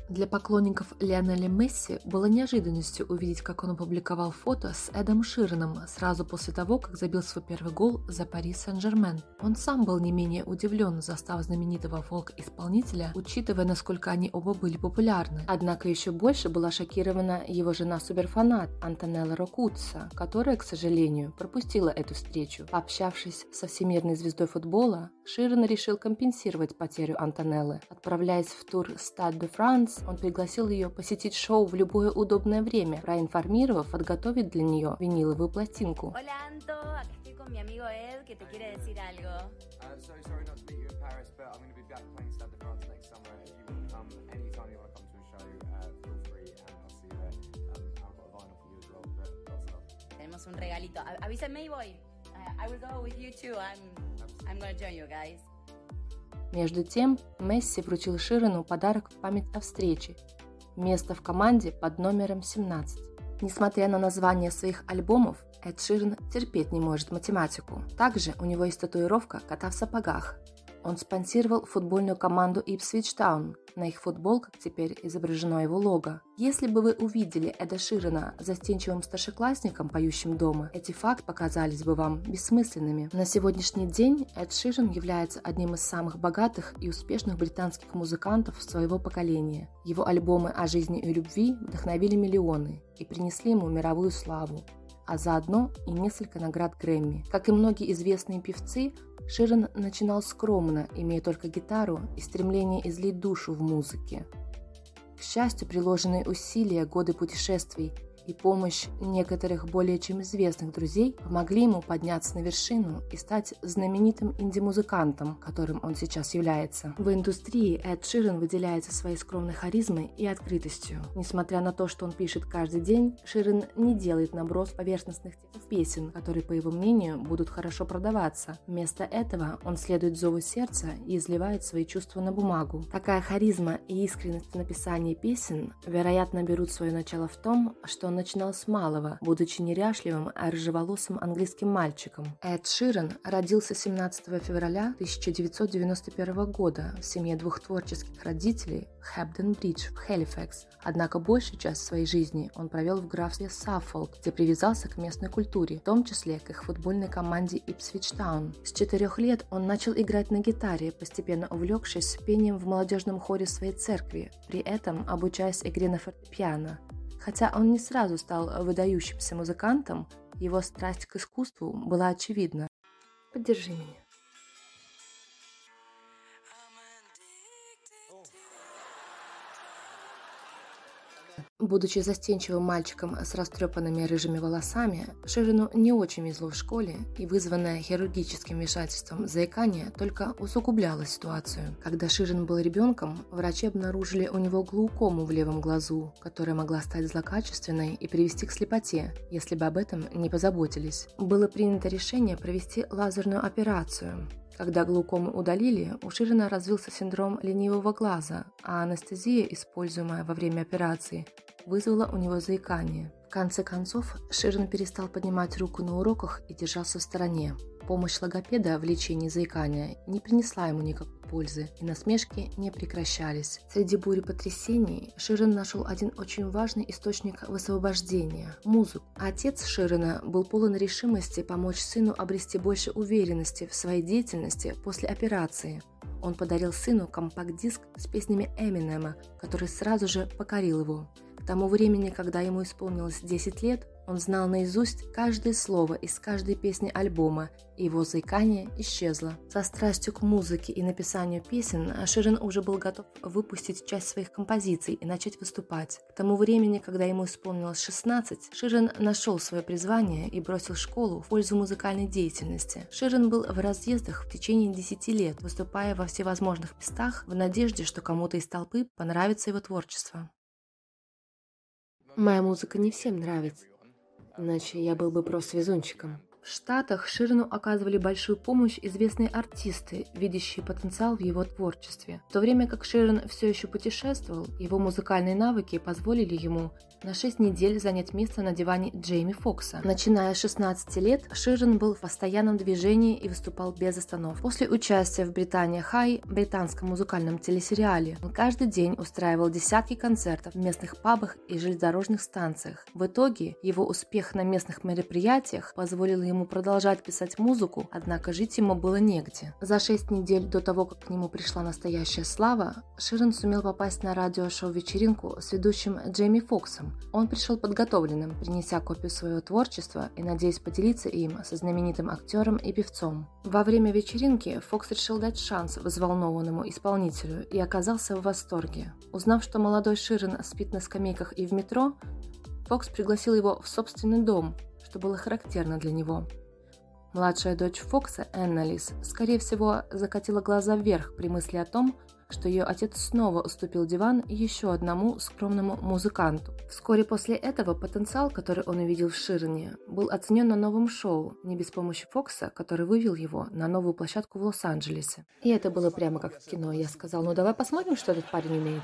Для поклонников Лионеля Месси было неожиданностью увидеть, как он опубликовал фото с Эдом Шираном сразу после того, как забил свой первый гол за Пари Сен-Жермен. Он сам был не менее удивлен, застав знаменитого фолк-исполнителя, учитывая, насколько они оба были популярны. Однако еще больше была шокирована его жена-суперфанат Антонелла Рокуццо, которая, к сожалению, пропустила эту встречу. Пообщавшись со всемирной звездой футбола, Ширан решил компенсировать потерю Антонеллы. Отправляясь в тур Stade de France, он пригласил ее посетить шоу в любое удобное время, проинформировав подготовить для нее виниловую пластинку. Tenemos un regalito. Avísenme y voy. I will go with you too. I'm gonna join you guys. Между тем, Месси вручил Ширану подарок в память о встрече – место в команде под номером 17. Несмотря на название своих альбомов, Эд Ширан терпеть не может математику. Также у него есть татуировка кота в сапогах. Он спонсировал футбольную команду Ipswich Town. На их футболках теперь изображено его лого. Если бы вы увидели Эда Ширана застенчивым старшеклассником, поющим дома, эти факты показались бы вам бессмысленными. На сегодняшний день Эд Ширан является одним из самых богатых и успешных британских музыкантов своего поколения. Его альбомы о жизни и любви вдохновили миллионы и принесли ему мировую славу, а заодно и несколько наград Грэмми. Как и многие известные певцы, Ширан начинал скромно, имея только гитару и стремление излить душу в музыке. К счастью, приложенные усилия, годы путешествий и помощь некоторых более чем известных друзей помогли ему подняться на вершину и стать знаменитым инди-музыкантом, которым он сейчас является. В индустрии Эд Ширан выделяется своей скромной харизмой и открытостью. Несмотря на то, что он пишет каждый день, Ширан не делает наброс поверхностных текстов песен, которые, по его мнению, будут хорошо продаваться. Вместо этого он следует зову сердца и изливает свои чувства на бумагу. Такая харизма и искренность в написании песен, вероятно, берут свое начало в том, что он начинал с малого, будучи неряшливым, а рыжеволосым английским мальчиком. Эд Ширан родился 17 февраля 1991 года в семье двух творческих родителей в Хэпден-Бридж в Хэлифекс. Однако большую часть своей жизни он провел в графстве Саффолк, где привязался к местной культуре, в том числе к их футбольной команде Ipswich Town. С 4 лет он начал играть на гитаре, постепенно увлекшись пением в молодежном хоре своей церкви, при этом обучаясь игре на фортепиано. Хотя он не сразу стал выдающимся музыкантом, его страсть к искусству была очевидна. Поддержи меня. Будучи застенчивым мальчиком с растрепанными рыжими волосами, Ширану не очень везло в школе, и вызванное хирургическим вмешательством заикание только усугубляло ситуацию. Когда Ширан был ребенком, врачи обнаружили у него глаукому в левом глазу, которая могла стать злокачественной и привести к слепоте, если бы об этом не позаботились. Было принято решение провести лазерную операцию. Когда глаукому удалили, у Ширана развился синдром ленивого глаза, а анестезия, используемая во время операции, вызвала у него заикание. В конце концов, Ширан перестал поднимать руку на уроках и держался в стороне. Помощь логопеда в лечении заикания не принесла ему никакой пользы, и насмешки не прекращались. Среди бури потрясений Ширан нашел один очень важный источник высвобождения – музыку. Отец Ширана был полон решимости помочь сыну обрести больше уверенности в своей деятельности после операции. Он подарил сыну компакт-диск с песнями Эминема, который сразу же покорил его. К тому времени, когда ему исполнилось 10 лет, он знал наизусть каждое слово из каждой песни альбома, и его заикание исчезло. Со страстью к музыке и написанию песен Ширан уже был готов выпустить часть своих композиций и начать выступать. К тому времени, когда ему исполнилось 16, Ширан нашел свое призвание и бросил школу в пользу музыкальной деятельности. Ширан был в разъездах в течение 10 лет, выступая во всевозможных местах в надежде, что кому-то из толпы понравится его творчество. Моя музыка не всем нравится, иначе я был бы просто везунчиком. В Штатах Ширану оказывали большую помощь известные артисты, видящие потенциал в его творчестве. В то время как Ширан все еще путешествовал, его музыкальные навыки позволили ему на 6 недель занять место на диване Джейми Фокса. Начиная с 16 лет, Ширан был в постоянном движении и выступал без остановки. После участия в «Британия Хай», британском музыкальном телесериале, он каждый день устраивал десятки концертов в местных пабах и железнодорожных станциях. В итоге его успех на местных мероприятиях позволил ему продолжать писать музыку, однако жить ему было негде. За 6 недель до того, как к нему пришла настоящая слава, Ширан сумел попасть на радиошоу-вечеринку с ведущим Джейми Фоксом. Он пришел подготовленным, принеся копию своего творчества и надеясь поделиться им со знаменитым актером и певцом. Во время вечеринки Фокс решил дать шанс взволнованному исполнителю и оказался в восторге. Узнав, что молодой Ширан спит на скамейках и в метро, Фокс пригласил его в собственный дом, что было характерно для него. Младшая дочь Фокса, Энналис, скорее всего, закатила глаза вверх при мысли о том, что ее отец снова уступил диван еще одному скромному музыканту. Вскоре после этого потенциал, который он увидел в Ширане, был оценен на новом шоу, не без помощи Фокса, который вывел его на новую площадку в Лос-Анджелесе. И это было прямо как в кино. Я сказал: ну давай посмотрим, что этот парень умеет.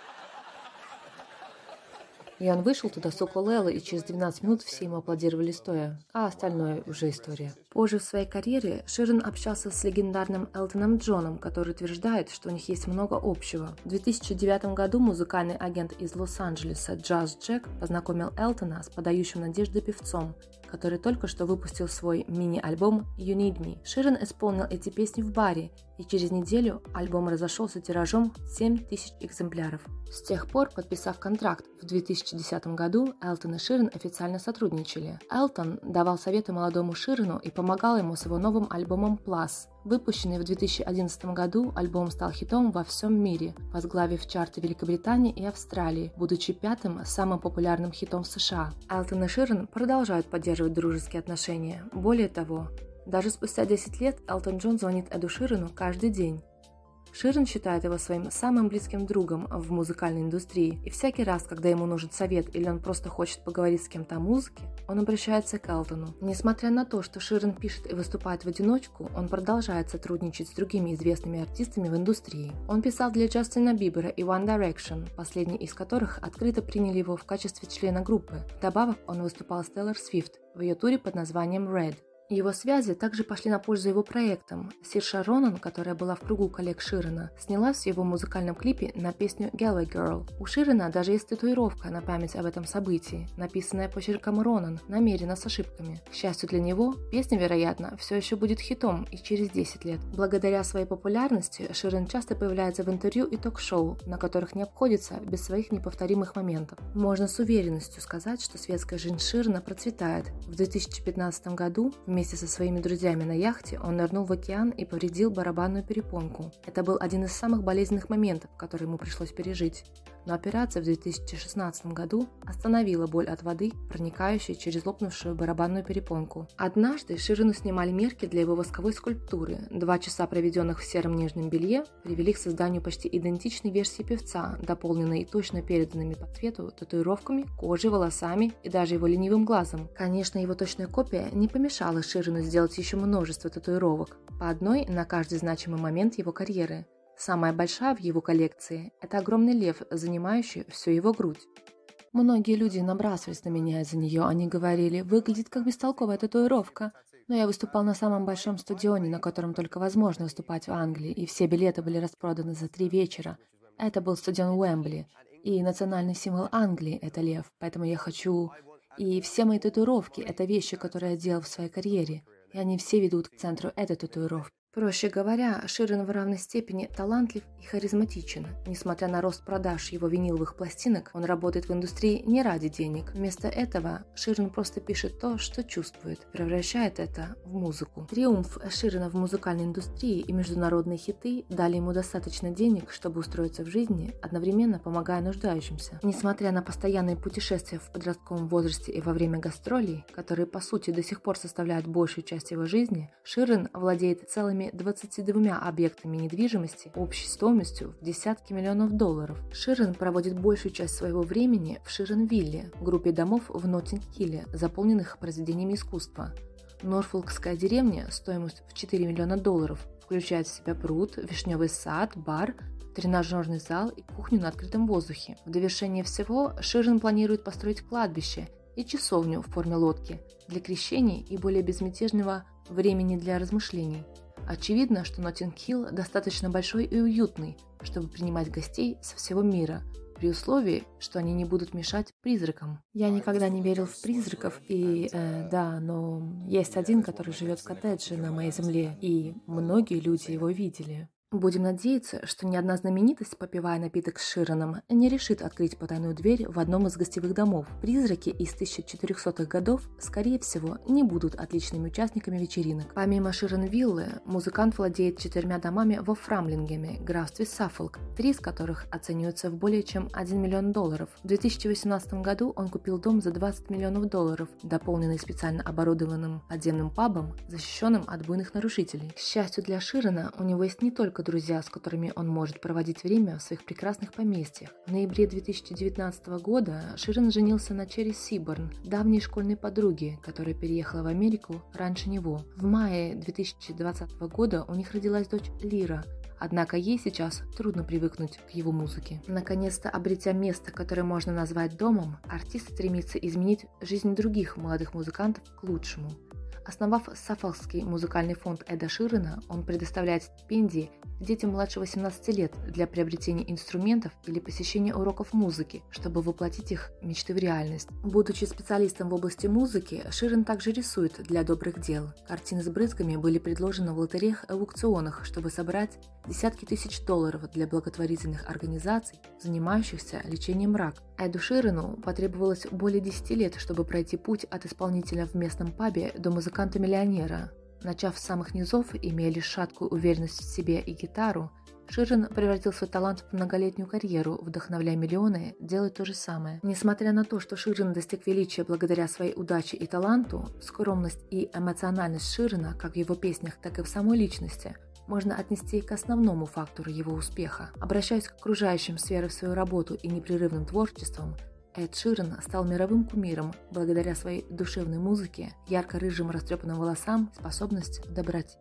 И он вышел туда с укулеле, и через 12 минут все ему аплодировали стоя, а остальное уже история. Позже в своей карьере Ширан общался с легендарным Элтоном Джоном, который утверждает, что у них есть много общего. В 2009 году музыкальный агент из Лос-Анджелеса Джаз Джек познакомил Элтона с подающим надежды певцом, который только что выпустил свой мини-альбом «You Need Me». Ширан исполнил эти песни в баре, и через неделю альбом разошелся тиражом 7000 экземпляров. С тех пор, подписав контракт в 2010 году, Элтон и Ширан официально сотрудничали. Элтон давал советы молодому Ширану и помогал ему с его новым альбомом Plus. Выпущенный в 2011 году, альбом стал хитом во всем мире, возглавив чарты Великобритании и Австралии, будучи пятым самым популярным хитом в США. Элтон и Ширан продолжают поддерживать дружеские отношения. Более того, даже спустя 10 лет Элтон Джон звонит Эду Ширану каждый день. Ширан считает его своим самым близким другом в музыкальной индустрии, и всякий раз, когда ему нужен совет или он просто хочет поговорить с кем-то о музыке, он обращается к Элтону. Несмотря на то, что Ширан пишет и выступает в одиночку, он продолжает сотрудничать с другими известными артистами в индустрии. Он писал для Джастина Бибера и One Direction, последний из которых открыто приняли его в качестве члена группы. Вдобавок, он выступал с Тейлор Свифт в ее туре под названием Red. Его связи также пошли на пользу его проектам. Сирша Ронан, которая была в кругу коллег Ширана, снялась в его музыкальном клипе на песню Galway Girl. У Ширана даже есть татуировка на память об этом событии, написанная почерком Ронан, намеренно с ошибками. К счастью для него, песня, вероятно, все еще будет хитом и через 10 лет. Благодаря своей популярности Ширан часто появляется в интервью и ток-шоу, на которых не обходится без своих неповторимых моментов. Можно с уверенностью сказать, что светская жизнь Ширана процветает. В 2015 году вместе со своими друзьями на яхте он нырнул в океан и повредил барабанную перепонку. Это был один из самых болезненных моментов, которые ему пришлось пережить. Но операция в 2016 году остановила боль от воды, проникающей через лопнувшую барабанную перепонку. Однажды Ширану снимали мерки для его восковой скульптуры. 2 часа, проведенных в сером нижнем белье, привели к созданию почти идентичной версии певца, дополненной точно переданными по цвету татуировками, кожей, волосами и даже его ленивым глазом. Конечно, его точная копия не помешала Ширану сделать еще множество татуировок, по одной на каждый значимый момент его карьеры. Самая большая в его коллекции – это огромный лев, занимающий всю его грудь. Многие люди набрасывались на меня из-за нее, они говорили: выглядит как бестолковая татуировка. Но я выступал на самом большом стадионе, на котором только возможно выступать в Англии, и все билеты были распроданы за 3 вечера. Это был стадион Уэмбли, и национальный символ Англии – это лев, поэтому я хочу… И все мои татуировки – это вещи, которые я делал в своей карьере, и они все ведут к центру этой татуировки. Проще говоря, Ширан в равной степени талантлив и харизматичен. Несмотря на рост продаж его виниловых пластинок, он работает в индустрии не ради денег. Вместо этого Ширан просто пишет то, что чувствует, превращает это в музыку. Триумф Ширана в музыкальной индустрии и международные хиты дали ему достаточно денег, чтобы устроиться в жизни, одновременно помогая нуждающимся. Несмотря на постоянные путешествия в подростковом возрасте и во время гастролей, которые по сути до сих пор составляют большую часть его жизни, Ширан владеет целыми 22 объектами недвижимости общей стоимостью в десятки миллионов долларов. Ширан проводит большую часть своего времени в Ширанвилле, группе домов в Ноттинг-Хилле, заполненных произведениями искусства. Норфолкская деревня, стоимость в $4 миллиона, включает в себя пруд, вишневый сад, бар, тренажерный зал и кухню на открытом воздухе. В довершение всего Ширин планирует построить кладбище и часовню в форме лодки для крещений и более безмятежного времени для размышлений. Очевидно, что Ноттинг-Хилл достаточно большой и уютный, чтобы принимать гостей со всего мира, при условии, что они не будут мешать призракам. Я никогда не верил в призраков, но есть один, который живет в коттедже на моей земле, и многие люди его видели. Будем надеяться, что ни одна знаменитость, попивая напиток с Шираном, не решит открыть потайную дверь в одном из гостевых домов. Призраки из 1400-х годов, скорее всего, не будут отличными участниками вечеринок. Помимо Ширен-виллы, музыкант владеет 4 домами во Фрамлингеме, графстве Саффолк, 3 из которых оцениваются в более чем $1 миллион. В 2018 году он купил дом за $20 миллионов, дополненный специально оборудованным подземным пабом, защищенным от буйных нарушителей. К счастью для Ширена, у него есть не только друзья, с которыми он может проводить время в своих прекрасных поместьях. В ноябре 2019 года Ширен женился на Черри Сиборн, давней школьной подруге, которая переехала в Америку раньше него. В мае 2020 года у них родилась дочь Лира, однако ей сейчас трудно привыкнуть к его музыке. Наконец-то обретя место, которое можно назвать домом, артист стремится изменить жизнь других молодых музыкантов к лучшему. Основав Саффолкский музыкальный фонд Эда Ширена, он предоставляет стипендии детям младше 18 лет для приобретения инструментов или посещения уроков музыки, чтобы воплотить их мечты в реальность. Будучи специалистом в области музыки, Ширен также рисует для добрых дел. Картины с брызгами были предложены в лотереях и аукционах, чтобы собрать десятки тысяч $, для благотворительных организаций, занимающихся лечением рака. Эду Ширену потребовалось более 10 лет, чтобы пройти путь от исполнителя в местном пабе до музыканта-миллионера. Начав с самых низов, имея лишь шаткую уверенность в себе и гитару, Ширен превратил свой талант в многолетнюю карьеру, вдохновляя миллионы делать то же самое. Несмотря на то, что Ширен достиг величия благодаря своей удаче и таланту, скромность и эмоциональность Ширена, как в его песнях, так и в самой личности, можно отнести к основному фактору его успеха. Обращаясь к окружающим с верой в свою работу и непрерывным творчеством, Эд Ширен стал мировым кумиром благодаря своей душевной музыке, ярко-рыжим растрепанным волосам, способности к доброте.